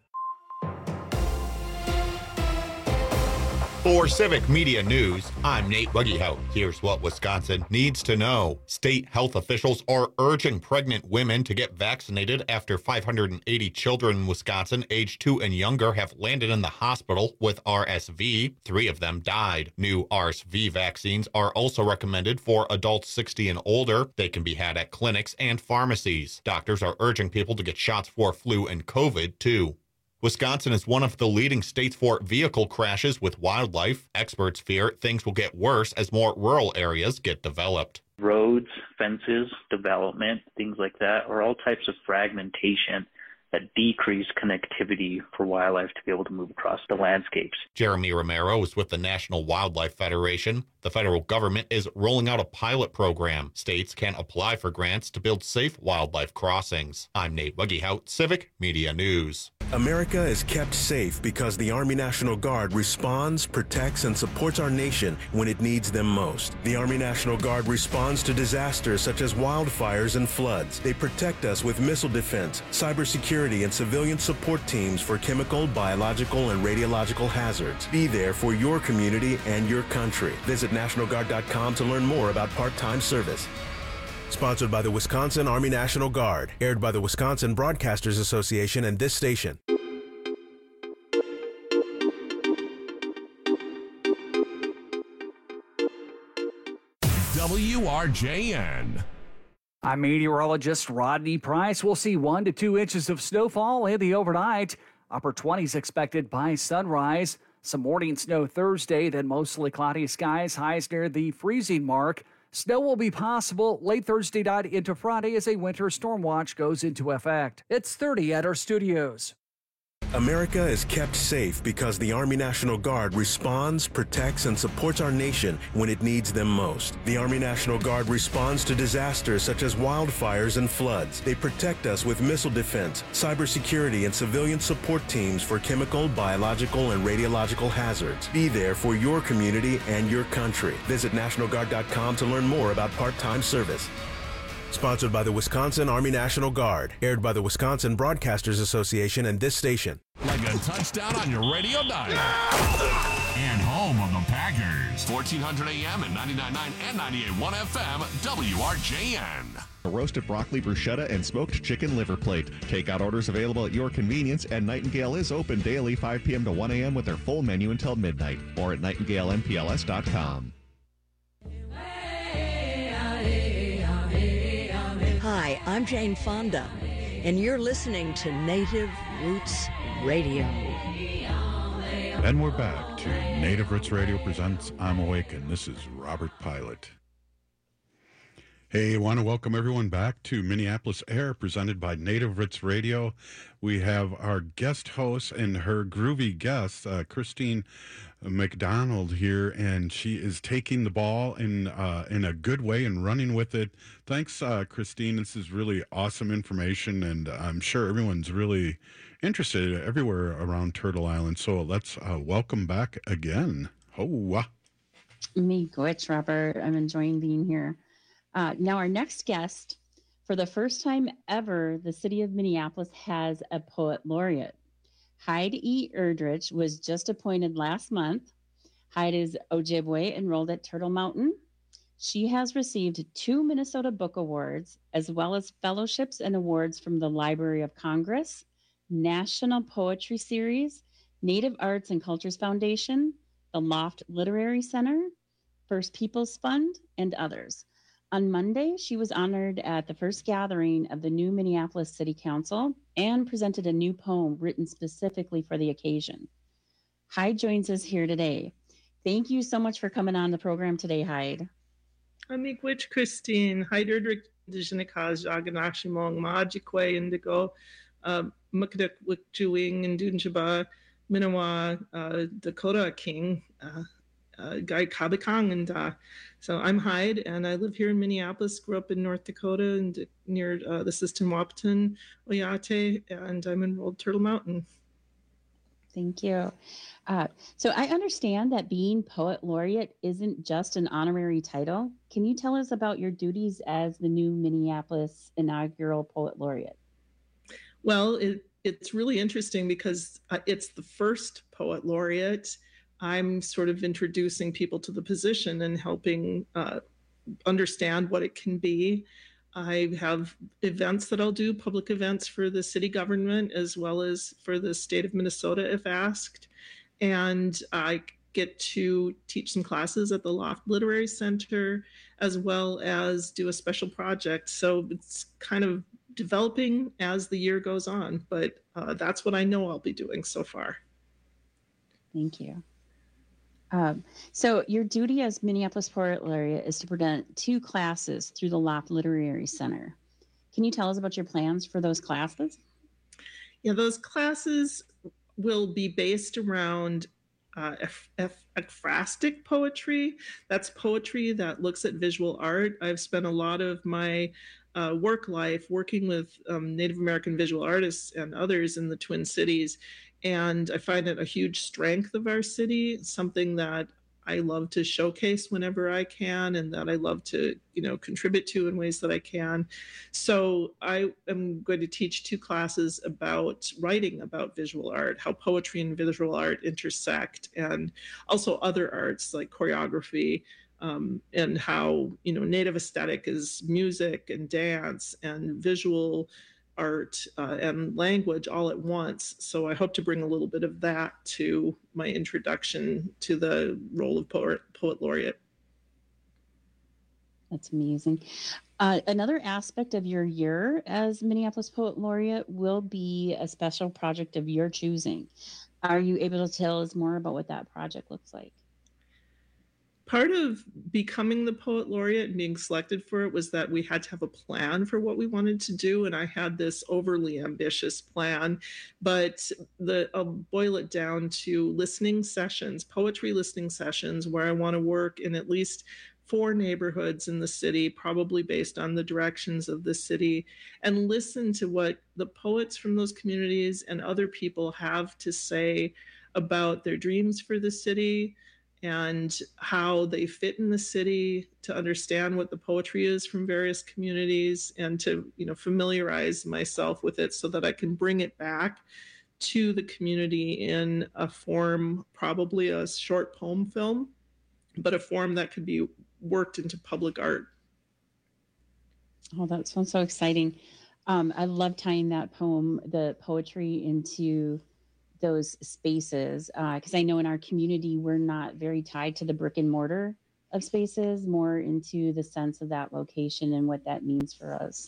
For Civic Media News, I'm Nate Buggyhout. Here's what Wisconsin needs to know. State health officials are urging pregnant women to get vaccinated after five hundred eighty children in Wisconsin aged two and younger have landed in the hospital with R S V. Three of them died. New R S V vaccines are also recommended for adults sixty and older. They can be had at clinics and pharmacies. Doctors are urging people to get shots for flu and COVID, too. Wisconsin is one of the leading states for vehicle crashes with wildlife. Experts fear things will get worse as more rural areas get developed. Roads, fences, development, things like that are all types of fragmentation that decrease connectivity for wildlife to be able to move across the landscapes. Jeremy Romero is with the National Wildlife Federation. The federal government is rolling out a pilot program. States can apply for grants to build safe wildlife crossings. I'm Nate Buggyhout, Civic Media News. America is kept safe because the Army National Guard responds, protects, and supports our nation when it needs them most. The Army National Guard responds to disasters such as wildfires and floods. They protect us with missile defense, cybersecurity, and civilian support teams for chemical, biological, and radiological hazards. Be there for your community and your country. Visit National Guard dot com to learn more about part-time service. Sponsored by the Wisconsin Army National Guard. Aired by the Wisconsin Broadcasters Association and this station. W R J N. I'm meteorologist Rodney Price. We'll see one to two inches of snowfall in the overnight. Upper twenties expected by sunrise. Some morning snow Thursday, then mostly cloudy skies, highs near the freezing mark. Snow will be possible late Thursday night into Friday as a winter storm watch goes into effect. It's thirty at our studios. America is kept safe because the Army National Guard responds, protects, and supports our nation when it needs them most. The Army National Guard responds to disasters such as wildfires and floods. They protect us with missile defense, cybersecurity, and civilian support teams for chemical, biological, and radiological hazards. Be there for your community and your country. Visit National Guard dot com to learn more about part-time service. Sponsored by the Wisconsin Army National Guard. Aired by the Wisconsin Broadcasters Association and this station. Like a touchdown on your radio dial. And home of the Packers. fourteen hundred A M and ninety-nine point nine and ninety-eight point one F M, W R J N. A roasted broccoli bruschetta and smoked chicken liver plate. Takeout orders available at your convenience, and Nightingale is open daily five p.m. to one a.m. with their full menu until midnight, or at nightingale m p l s dot com. Hi, I'm Jane Fonda, and you're listening to Native Roots Radio. And we're back to Native Roots Radio presents I'm Awake, and this is Robert Pilot. Hey, I want to welcome everyone back to Minneapolis Air, presented by Native Roots Radio. We have our guest host and her groovy guest, uh, Christine McDonald here, and she is taking the ball in uh, in a good way and running with it. Thanks, uh, Christine. This is really awesome information, and I'm sure everyone's really interested everywhere around Turtle Island. So let's uh, welcome back again. Hoa. Me, Gwitch, Robert. I'm enjoying being here. Uh, now, our next guest, for the first time ever, the city of Minneapolis has a poet laureate. Hyde E. Erdrich was just appointed last month. Hyde is Ojibwe, enrolled at Turtle Mountain. She has received two Minnesota Book Awards, as well as fellowships and awards from the Library of Congress, National Poetry Series, Native Arts and Cultures Foundation, the Loft Literary Center, First Peoples Fund, and others. On Monday, she was honored at the first gathering of the new Minneapolis City Council and presented a new poem written specifically for the occasion. Hyde joins us here today. Thank you so much for coming on the program today, Hyde. Amigwich Christine, Hyde Erdrich, Dijinikaz, Jaganashimong, Majikwe, Indigo, Mukduk Wikjuing, and Dunjaba, Minawa, uh, Dakota King, uh, uh, Guy Kabikang, and uh, so I'm Hyde, and I live here in Minneapolis, grew up in North Dakota and near uh, the Siston Wahpeton, Oyate, and I'm enrolled Turtle Mountain. Thank you. Uh, so I understand that being Poet Laureate isn't just an honorary title. Can you tell us about your duties as the new Minneapolis inaugural Poet Laureate? Well, it, it's really interesting because uh, it's the first Poet Laureate. I'm sort of introducing people to the position and helping uh, understand what it can be. I have events that I'll do, public events for the city government, as well as for the state of Minnesota if asked. And I get to teach some classes at the Loft Literary Center, as well as do a special project. So it's kind of developing as the year goes on, but uh, that's what I know I'll be doing so far. Thank you. Um, so your duty as Minneapolis Poet Laureate is to present two classes through the Loft Literary Center. Can you tell us about your plans for those classes? Yeah, those classes will be based around uh, ekphrastic poetry. That's poetry that looks at visual art. I've spent a lot of my uh, work life working with um, Native American visual artists and others in the Twin Cities. And I find it a huge strength of our city, something that I love to showcase whenever I can, and that I love to, you know, contribute to in ways that I can. So I am going to teach two classes about writing about visual art, how poetry and visual art intersect, and also other arts like choreography, um, and how, you know, Native aesthetic is music and dance and visual art uh, and language all at once. So I hope to bring a little bit of that to my introduction to the role of poet, poet laureate. That's amazing. Uh, another aspect of your year as Minneapolis Poet Laureate will be a special project of your choosing. Are you able to tell us more about what that project looks like? Part of becoming the Poet Laureate and being selected for it was that we had to have a plan for what we wanted to do. And I had this overly ambitious plan, but the, I'll boil it down to listening sessions, poetry listening sessions, where I want to work in at least four neighborhoods in the city, probably based on the directions of the city, and listen to what the poets from those communities and other people have to say about their dreams for the city, and how they fit in the city, to understand what the poetry is from various communities, and to, you know, familiarize myself with it so that I can bring it back to the community in a form, probably a short poem film, but a form that could be worked into public art. Oh, that sounds so exciting. Um, I love tying that poem, the poetry, into those spaces, because uh, I know in our community we're not very tied to the brick and mortar of spaces, more into the sense of that location and what that means for us.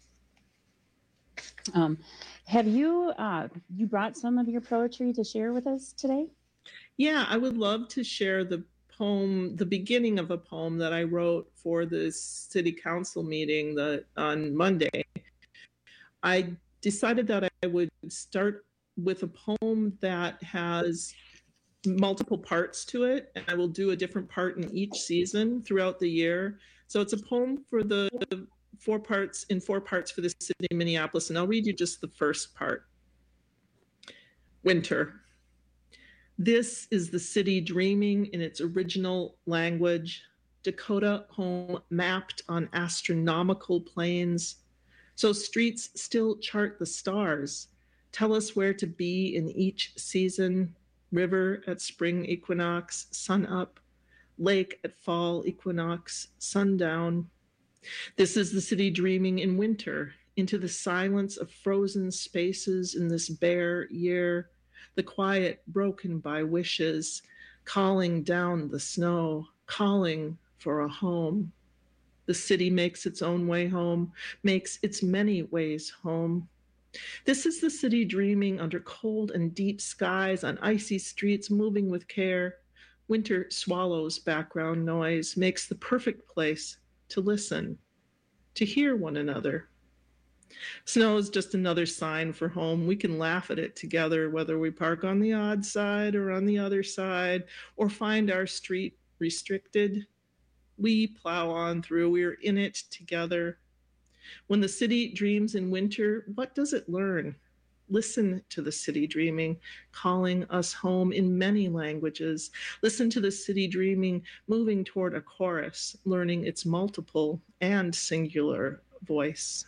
Um, have you uh, you brought some of your poetry to share with us today? Yeah, I would love to share the poem, the beginning of a poem that I wrote for the city council meeting that on Monday. I decided that I would start with a poem that has multiple parts to it, and I will do a different part in each season throughout the year. So it's a poem for the four parts in four parts for the city of Minneapolis, and I'll read you just the first part. Winter. This is the city dreaming in its original language, Dakota home mapped on astronomical planes. So streets still chart the stars, tell us where to be in each season, river at spring equinox, sun up, lake at fall equinox, sundown. This is the city dreaming in winter, into the silence of frozen spaces in this bare year, the quiet broken by wishes, calling down the snow, calling for a home. The city makes its own way home, makes its many ways home. This is the city dreaming under cold and deep skies on icy streets, moving with care. Winter swallows background noise, makes the perfect place to listen, to hear one another. Snow is just another sign for home. We can laugh at it together, whether we park on the odd side or on the other side, or find our street restricted. We plow on through, we're in it together. When the city dreams in winter, what does it learn? Listen to the city dreaming, calling us home in many languages. Listen to the city dreaming, moving toward a chorus, learning its multiple and singular voice.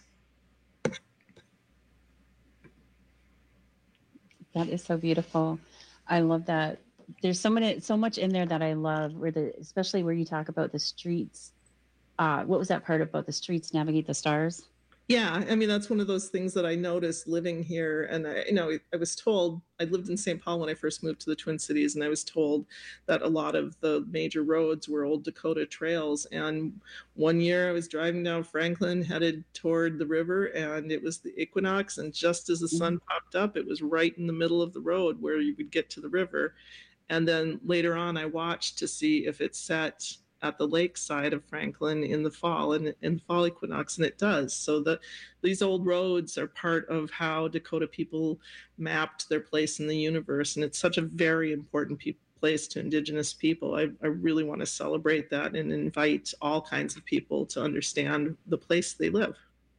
That is so beautiful. I love that. There's so many, so much in there that I love, where the, especially where you talk about the streets. Uh, what was that part about the streets navigate the stars? Yeah, I mean, that's one of those things that I noticed living here. And I, you know, I was told, I lived in Saint Paul when I first moved to the Twin Cities, and I was told that a lot of the major roads were old Dakota trails. And one year I was driving down Franklin, headed toward the river, and it was the equinox. And just as the sun popped up, it was right in the middle of the road where you would get to the river. And then later on, I watched to see if it set at the lake side of Franklin in the fall and in fall equinox, and it does. So the, these old roads are part of how Dakota people mapped their place in the universe, and it's such a very important pe- place to Indigenous people. I, I really want to celebrate that and invite all kinds of people to understand the place they live.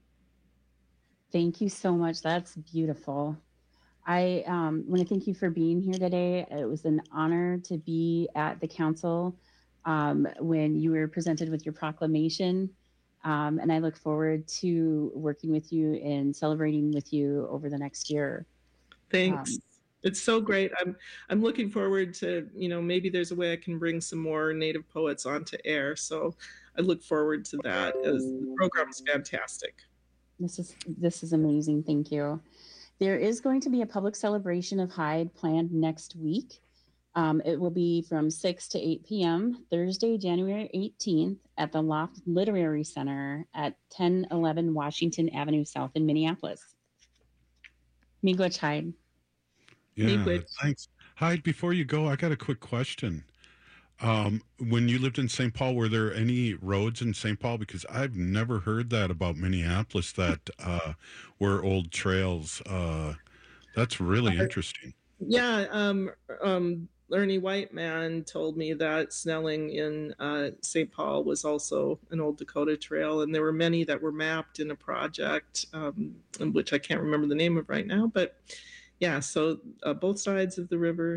Thank you so much. That's beautiful. I um, want to thank you for being here today. It was an honor to be at the council Um, when you were presented with your proclamation. Um, and I look forward to working with you and celebrating with you over the next year. Thanks. Um, it's so great. I'm I'm looking forward to, you know, maybe there's a way I can bring some more Native poets onto air. So I look forward to that, as the program is fantastic. This is this is amazing. Thank you. There is going to be a public celebration of Hyde planned next week. Um, it will be from six to eight p.m. Thursday, January eighteenth at the Loft Literary Center at ten eleven Washington Avenue South in Minneapolis. Miigwech, Hyde. Yeah, Miigwech. thanks. Hyde, before you go, I got a quick question. Um, when you lived in Saint Paul, were there any roads in Saint Paul? Because I've never heard that about Minneapolis, that uh, were old trails. Uh, that's really interesting. Yeah, um, um, Ernie Whiteman told me that Snelling in uh, Saint Paul was also an old Dakota trail, and there were many that were mapped in a project, um, which I can't remember the name of right now. But yeah, so uh, both sides of the river.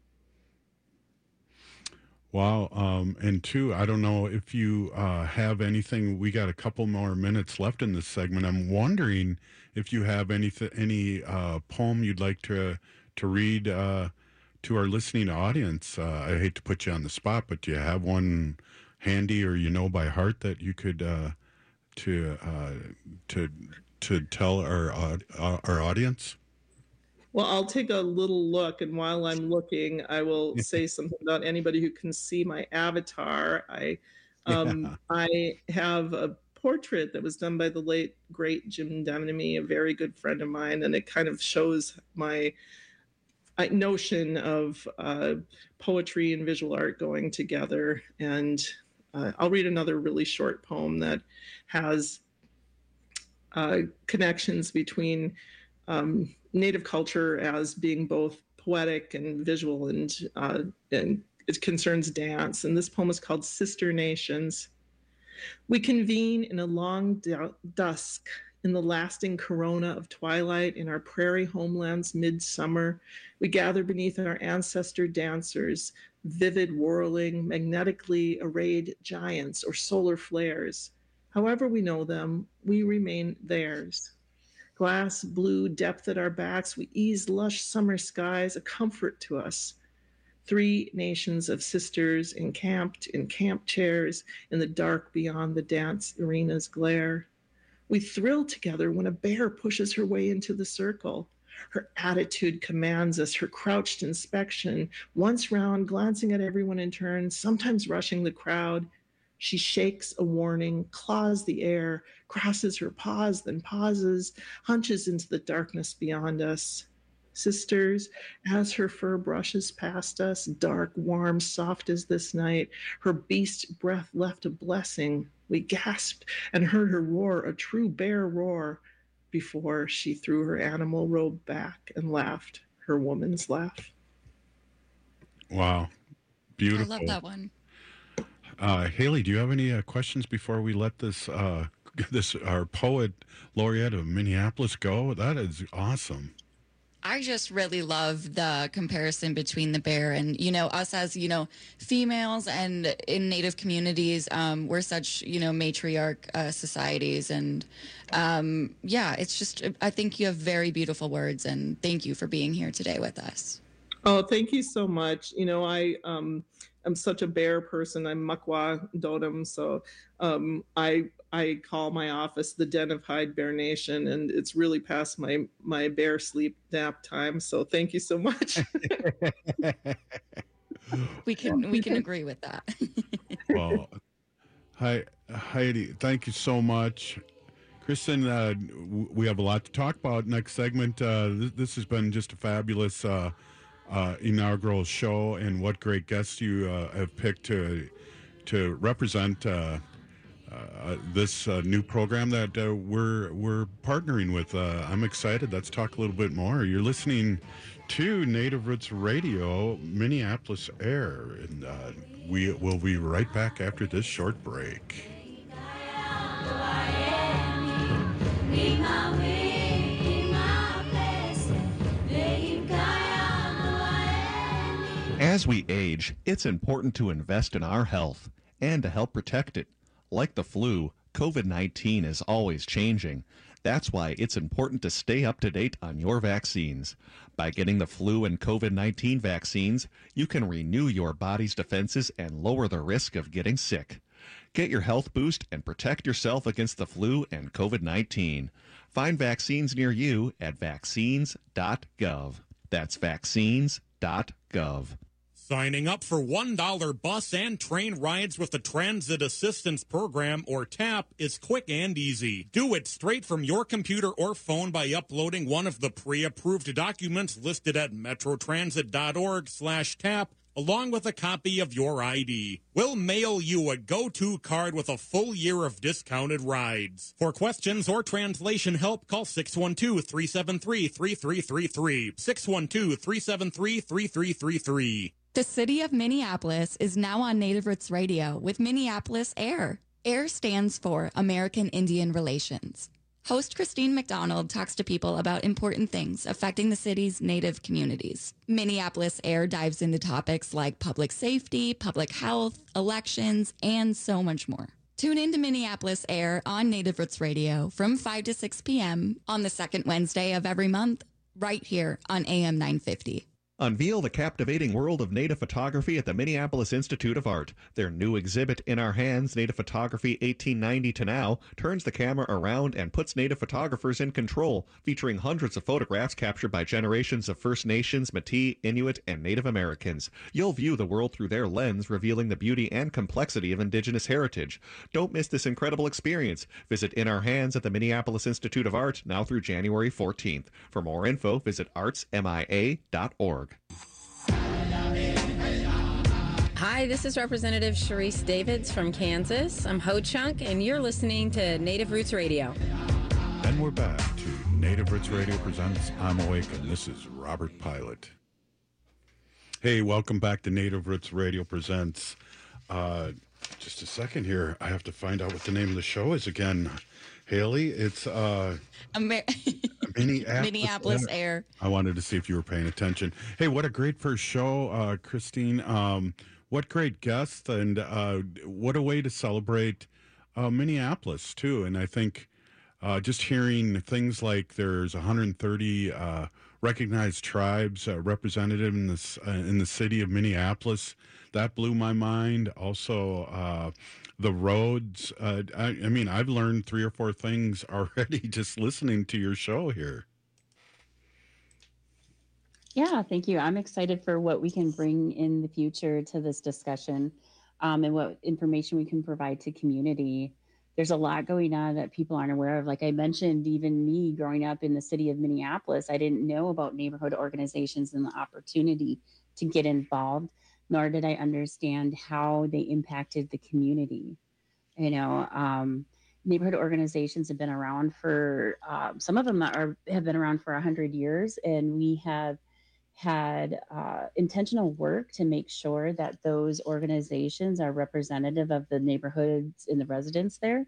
Wow. Um, and two, I don't know if you uh, have anything. We got a couple more minutes left in this segment. I'm wondering if you have any any uh, poem you'd like to to read uh, to our listening audience. Uh, I hate to put you on the spot, but do you have one handy or you know by heart that you could uh, to uh, to to tell our uh, our audience? Well, I'll take a little look, and while I'm looking, I will say something about anybody who can see my avatar. I um, yeah. I have a portrait that was done by the late, great Jim Demnemy, a very good friend of mine, and it kind of shows my uh, notion of uh, poetry and visual art going together. And uh, I'll read another really short poem that has uh, connections between um, Native culture as being both poetic and visual, and, uh, and it concerns dance. And this poem is called Sister Nations. We convene in a long du- dusk, in the lasting corona of twilight, in our prairie homelands midsummer. We gather beneath our ancestor dancers, vivid whirling, magnetically arrayed giants or solar flares. However we know them, we remain theirs. Glass blue depth at our backs, we ease lush summer skies, a comfort to us. Three nations of sisters encamped in camp chairs in the dark beyond the dance arena's glare. We thrill together when a bear pushes her way into the circle. Her attitude commands us, her crouched inspection, once round, glancing at everyone in turn, sometimes rushing the crowd. She shakes a warning, claws the air, crosses her paws, then pauses, hunches into the darkness beyond us. Sisters, as her fur brushes past us, dark, warm, soft as this night, her beast breath left a blessing. We gasped and heard her roar, a true bear roar, before she threw her animal robe back and laughed her woman's laugh. Wow. Beautiful. I love that one. Uh, Haley, do you have any uh, questions before we let this, uh, this our poet laureate of Minneapolis go? That is awesome. I just really love the comparison between the bear and, you know, us as, you know, females and in Native communities, um, we're such, you know, matriarch uh, societies. And um, yeah, it's just, I think you have very beautiful words, and thank you for being here today with us. Oh, thank you so much. You know, I, um, I'm such a bear person. I'm Makwa Dodom. So um, I I call my office the Den of Hyde Bear Nation, and it's really past my, my bear sleep nap time. So thank you so much. we can we can agree with that. Well, hi, Heidi, thank you so much. Kristen, uh, we have a lot to talk about next segment. Uh, this, this has been just a fabulous uh, uh, inaugural show, and what great guests you uh, have picked to to represent uh, uh, this uh, new program that uh, we're we're partnering with. Uh, I'm excited. Let's talk a little bit more. You're listening to Native Roots Radio, Minneapolis Air, and uh, we will be right back after this short break. As we age, it's important to invest in our health and to help protect it. Like the flu, COVID nineteen is always changing. That's why it's important to stay up to date on your vaccines. By getting the flu and COVID nineteen vaccines, you can renew your body's defenses and lower the risk of getting sick. Get your health boost and protect yourself against the flu and COVID nineteen. Find vaccines near you at vaccines dot gov. That's vaccines dot gov. Signing up for one dollar bus and train rides with the Transit Assistance Program, or TAP, is quick and easy. Do it straight from your computer or phone by uploading one of the pre-approved documents listed at metrotransit.org slash tap, along with a copy of your I D. We'll mail you a go-to card with a full year of discounted rides. For questions or translation help, call six one two, three seven three, three three three three, six one two, three seven three, three three three three. The city of Minneapolis is now on Native Roots Radio with Minneapolis AIR. AIR stands for American Indian Relations. Host Christine McDonald talks to people about important things affecting the city's Native communities. Minneapolis AIR dives into topics like public safety, public health, elections, and so much more. Tune in to Minneapolis AIR on Native Roots Radio from five to six p.m. on the second Wednesday of every month, right here on A M nine fifty. Unveil the captivating world of native photography at the Minneapolis Institute of Art. Their new exhibit, In Our Hands, Native Photography eighteen ninety to Now, turns the camera around and puts native photographers in control, featuring hundreds of photographs captured by generations of First Nations, Métis, Inuit, and Native Americans. You'll view the world through their lens, revealing the beauty and complexity of Indigenous heritage. Don't miss this incredible experience. Visit In Our Hands at the Minneapolis Institute of Art now through January fourteenth. For more info, visit arts m i a dot org. Hi, this is Representative Sharice Davids from Kansas. I'm Ho Chunk, and you're listening to Native Roots Radio. And we're back to Native Roots Radio presents I'm Awake, and this is Robert Pilot. Hey, welcome back to Native Roots Radio presents. Uh, just a second here. I have to find out what the name of the show is again. Haley, it's uh, Amer- Minneapolis, Minneapolis Air. I wanted to see if you were paying attention. Hey, what a great first show, uh, Christine. Um, what great guests, and uh, what a way to celebrate uh, Minneapolis, too. And I think uh, just hearing things like there's one hundred thirty uh, recognized tribes uh, represented in, this, uh, in the city of Minneapolis, that blew my mind. Also, uh, the roads. Uh, I, I mean, I've learned three or four things already just listening to your show here. Yeah, thank you. I'm excited for what we can bring in the future to this discussion, um, and what information we can provide to community. There's a lot going on that people aren't aware of. Like I mentioned, even me growing up in the city of Minneapolis, I didn't know about neighborhood organizations and the opportunity to get involved, nor did I understand how they impacted the community. You know, um, neighborhood organizations have been around for, um, some of them are have been around for one hundred years, and we have had uh, intentional work to make sure that those organizations are representative of the neighborhoods and the residents there.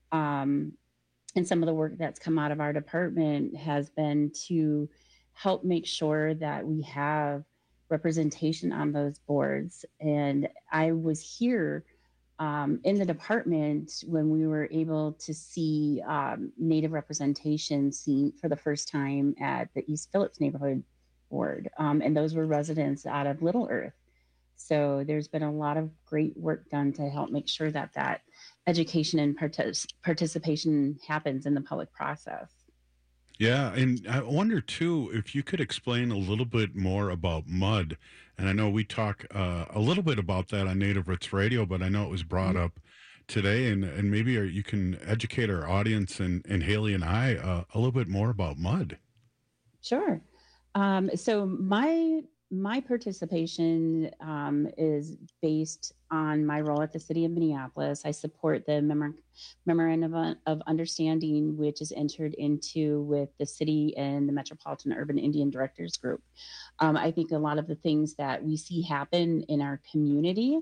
Um, and some of the work that's come out of our department has been to help make sure that we have representation on those boards. And I was here um, in the department when we were able to see um, Native representation seen for the first time at the East Phillips neighborhood board. Um, and those were residents out of Little Earth. So there's been a lot of great work done to help make sure that that education and partic- participation happens in the public process. Yeah, and I wonder, too, if you could explain a little bit more about mud. And I know we talk uh, a little bit about that on Native Roots Radio, but I know it was brought mm-hmm. up today, and, and maybe you can educate our audience and, and Haley and I uh, a little bit more about mud. Sure. Um, so my my participation um, is based on my role at the City of Minneapolis. I support the Memor- Memorandum of Understanding, which is entered into with the city and the Metropolitan Urban Indian Directors Group. Um, I think a lot of the things that we see happen in our community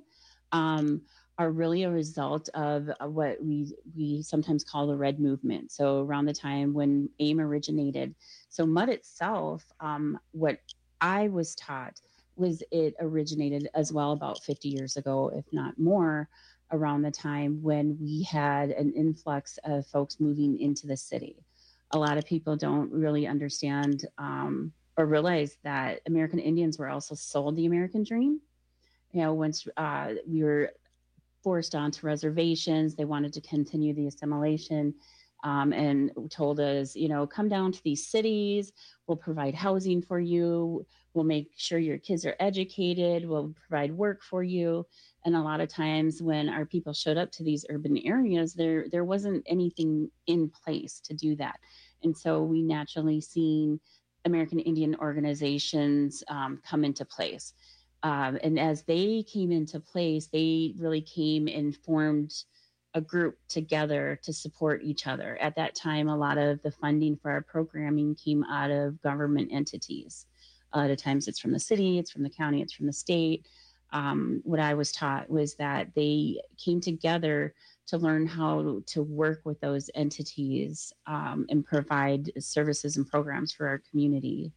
um, are really a result of what we we sometimes call the Red Movement. So around the time when AIM originated. So mud itself, um, what I was taught was it originated as well about fifty years ago, if not more, around the time when we had an influx of folks moving into the city. A lot of people don't really understand um, or realize that American Indians were also sold the American dream. You know, once uh, we were forced onto reservations, they wanted to continue the assimilation. Um, and told us, you know, come down to these cities, we'll provide housing for you, we'll make sure your kids are educated, we'll provide work for you. And a lot of times when our people showed up to these urban areas, there there wasn't anything in place to do that. And so we naturally seen American Indian organizations um, come into place. Um, and as they came into place, they really came and formed a group together to support each other. At that time, a lot of the funding for our programming came out of government entities. A lot of times it's from the city, it's from the county, it's from the state. Um, what I was taught was that they came together to learn how to work with those entities um, and provide services and programs for our community.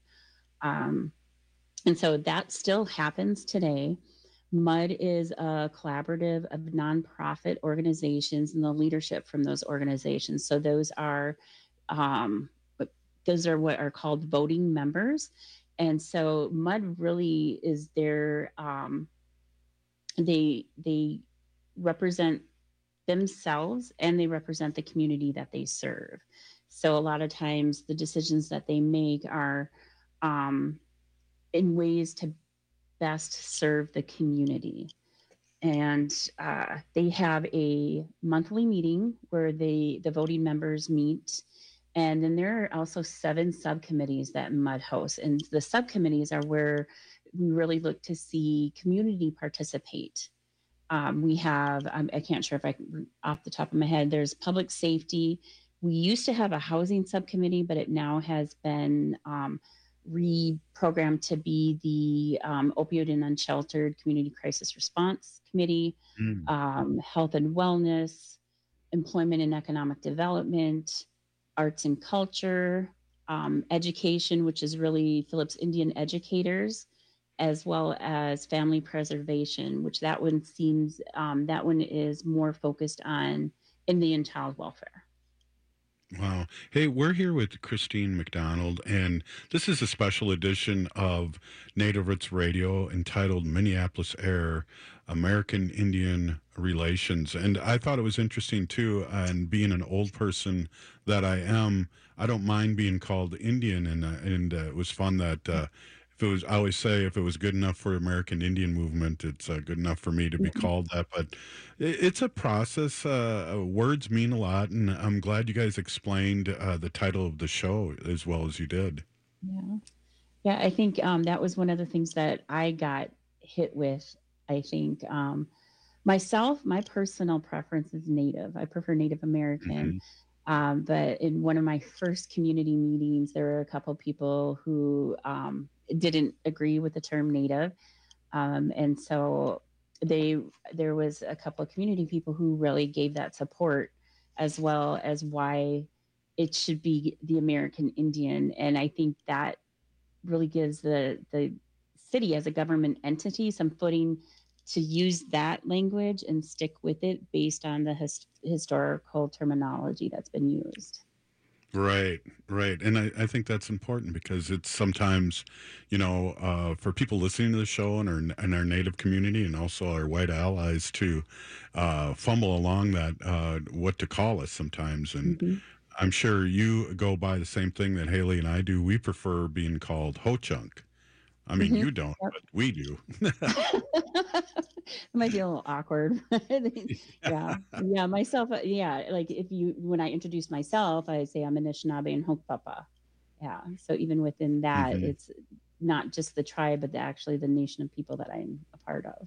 Um, and so that still happens today. MUD is a collaborative of nonprofit organizations and the leadership from those organizations. So those are um, those are what are called voting members. And so MUD really is their um, they they represent themselves and they represent the community that they serve. So a lot of times the decisions that they make are um, in ways to best serve the community. And uh, they have a monthly meeting where they, the voting members meet And then there are also seven subcommittees that M U D hosts. And the subcommittees are where we really look to see community participate. Um, we have, um, I can't sure if I can, off the top of my head, there's public safety. We used to have a housing subcommittee, but it now has been um, reprogrammed to be the um, opioid and unsheltered community crisis response committee, mm. um, health and wellness, employment and economic development, arts and culture, um, education, which is really Phillips Indian educators, as well as family preservation, which that one seems, um, that one is more focused on Indian child welfare. Wow. Hey, we're here with Christine McDonald, and this is a special edition of Native Roots Radio entitled Minneapolis Air, American Indian Relations. And I thought it was interesting, too, and being an old person that I am, I don't mind being called Indian, and, uh, and uh, it was fun that uh, if it was, I always say, if it was good enough for American Indian movement, it's uh, good enough for me to be called that. But it, it's a process. Uh, words mean a lot, and I'm glad you guys explained uh, the title of the show as well as you did. Yeah, yeah. I think um, that was one of the things that I got hit with. I think um, myself, my personal preference is Native. I prefer Native American. Mm-hmm. Um, but in one of my first community meetings, there were a couple people who um, didn't agree with the term Native. Um, and so they, there was a couple of community people who really gave that support, as well as why it should be the American Indian. And I think that really gives the, the city as a government entity some footing to use that language and stick with it based on the his, historical terminology that's been used. Right, right. And I, I think that's important because it's sometimes, you know, uh, for people listening to the show and our, and our Native community and also our white allies to uh, fumble along that, uh, what to call us sometimes. And mm-hmm. I'm sure you go by the same thing that Haley and I do. We prefer being called Ho-Chunk. I mean, mm-hmm. you don't, yep. but we do. It might be a little awkward. yeah. Yeah. Myself. Yeah. Like if you, when I introduce myself, I say I'm Anishinaabe and Hokpapa. Yeah. So even within that, mm-hmm. it's not just the tribe, but the, actually the nation of people that I'm a part of.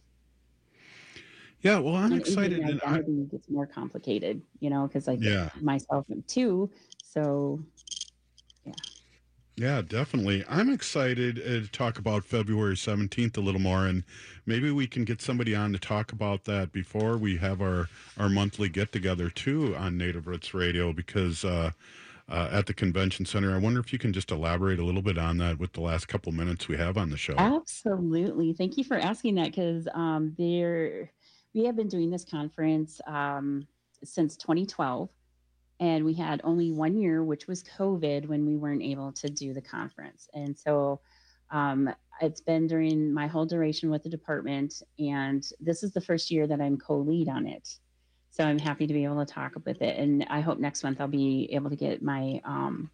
Yeah. Well, I'm and excited. Indian identity I... gets more complicated, you know, because like yeah. myself too. So yeah. Yeah, definitely. I'm excited uh, to talk about February seventeenth a little more, and maybe we can get somebody on to talk about that before we have our, our monthly get-together, too, on Native Roots Radio, because uh, uh, at the convention center, I wonder if you can just elaborate a little bit on that with the last couple minutes we have on the show. Absolutely. Thank you for asking that, because um, there we have been doing this conference um, since twenty twelve. And we had only one year, which was COVID, when we weren't able to do the conference. And so um, it's been during my whole duration with the department. And this is the first year that I'm co-lead on it. So I'm happy to be able to talk with it. And I hope next month I'll be able to get my um,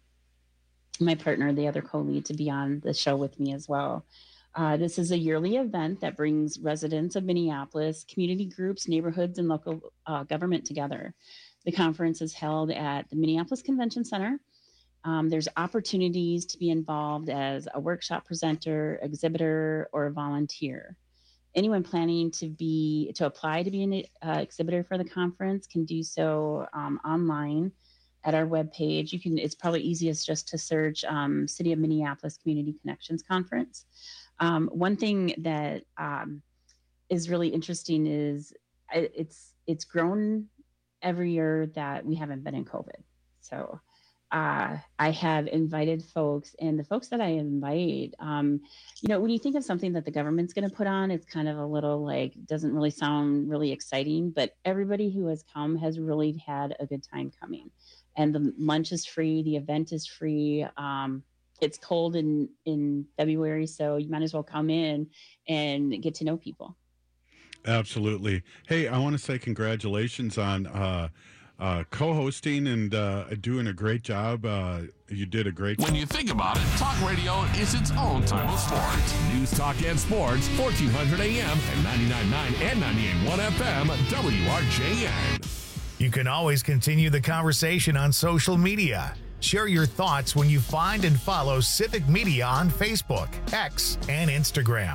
my partner, the other co-lead, to be on the show with me as well. Uh, this is a yearly event that brings residents of Minneapolis, community groups, neighborhoods, and local uh, government together. The conference is held at the Minneapolis Convention Center. Um, there's opportunities to be involved as a workshop presenter, exhibitor, or a volunteer. Anyone planning to be to apply to be an uh, exhibitor for the conference can do so um, online at our webpage. You can. It's probably easiest just to search um, City of Minneapolis Community Connections Conference. Um, one thing that um, is really interesting is it's it's grown every year that we haven't been in COVID. So uh, I have invited folks, and the folks that I invite, um, you know, when you think of something that the government's going to put on, it's kind of a little like, doesn't really sound really exciting, but everybody who has come has really had a good time coming. And the lunch is free, the event is free. Um, it's cold in, in February, so you might as well come in and get to know people. Absolutely. Hey, I want to say congratulations on uh, uh, co-hosting and uh, doing a great job. Uh, you did a great job. When you think about it, talk radio is its own type of sport. News, talk, and sports, fourteen hundred A M and ninety-nine point nine and ninety-eight point one F M, W R J N. You can always continue the conversation on social media. Share your thoughts when you find and follow Civic Media on Facebook, X, and Instagram.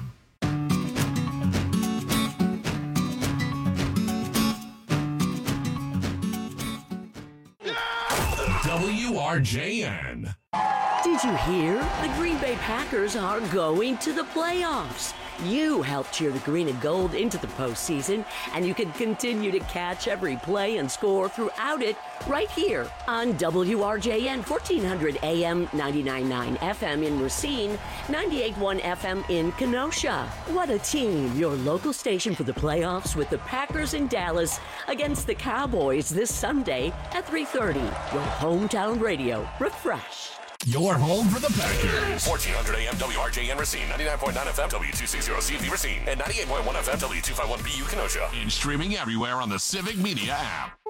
W R J N. Did you hear? The Green Bay Packers are going to the playoffs. You helped cheer the green and gold into the postseason, and you can continue to catch every play and score throughout it right here on W R J N, fourteen hundred A M, ninety-nine point nine F M in Racine, ninety-eight point one F M in Kenosha. What a team! Your local station for the playoffs with the Packers in Dallas against the Cowboys this Sunday at three thirty. Your hometown radio refreshed. Your home for the Packers. fourteen hundred A M W R J N Racine, ninety-nine point nine F M W two sixty C V Racine, and ninety-eight point one F M W two fifty-one B U Kenosha. And streaming everywhere on the Civic Media app.